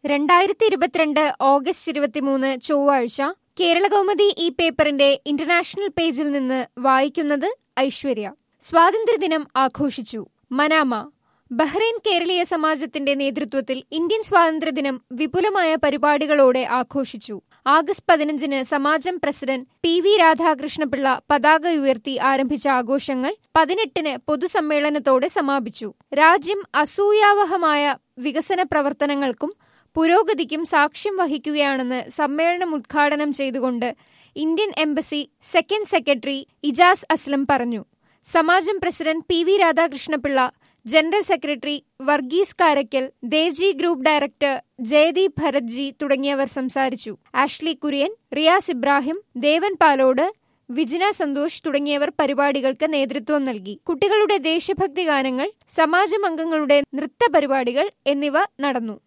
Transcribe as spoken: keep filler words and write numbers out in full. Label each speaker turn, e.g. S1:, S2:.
S1: രണ്ടായിരത്തി ഇരുപത്തിരണ്ട് ഓഗസ്റ്റ് ഇരുപത്തിമൂന്ന് ചൊവ്വാഴ്ച കേരളകൗമുദി ഈ പേപ്പറിന്റെ ഇന്റർനാഷണൽ പേജിൽ നിന്ന് വായിക്കുന്നത് ഐശ്വര്യ. സ്വാതന്ത്ര്യദിനം ആഘോഷിച്ചു മനാമ. ബഹ്റൈൻ കേരളീയ സമാജത്തിന്റെ നേതൃത്വത്തിൽ ഇന്ത്യൻ സ്വാതന്ത്ര്യദിനം വിപുലമായ പരിപാടികളോടെ ആഘോഷിച്ചു. ആഗസ്റ്റ് പതിനഞ്ചിന് സമാജം പ്രസിഡന്റ് പി വി രാധാകൃഷ്ണപിള്ള പതാക ഉയർത്തി ആരംഭിച്ച ആഘോഷങ്ങൾ പതിനെട്ടിന് പൊതുസമ്മേളനത്തോടെ സമാപിച്ചു. രാജ്യം അസൂയാവഹമായ വികസന പ്രവർത്തനങ്ങൾക്കും പുരോഗതിക്കും സാക്ഷ്യം വഹിക്കുകയാണെന്ന് സമ്മേളനം ഉദ്ഘാടനം ചെയ്തുകൊണ്ട് Indian embassy second secretary Ijaz Aslam പറഞ്ഞു. സമാജം president P V Radhakrishnapillai, general secretary Varghese Karaikal, Devji group director Jayadeep Bharatji തുടങ്ങിയവർ സംസാരിച്ചു. ആഷ്ലി കുര്യൻ, റിയാസ് ഇബ്രാഹിം, ദേവൻ പാലോട്, വിജിന സന്തോഷ് തുടങ്ങിയവർ പരിപാടികൾക്ക് നേതൃത്വം നൽകി. കുട്ടികളുടെ ദേശഭക്തി ഗാനങ്ങൾ, സമാജം അംഗങ്ങളുടെ നൃത്ത പരിപാടികൾ എന്നിവ നടന്നു.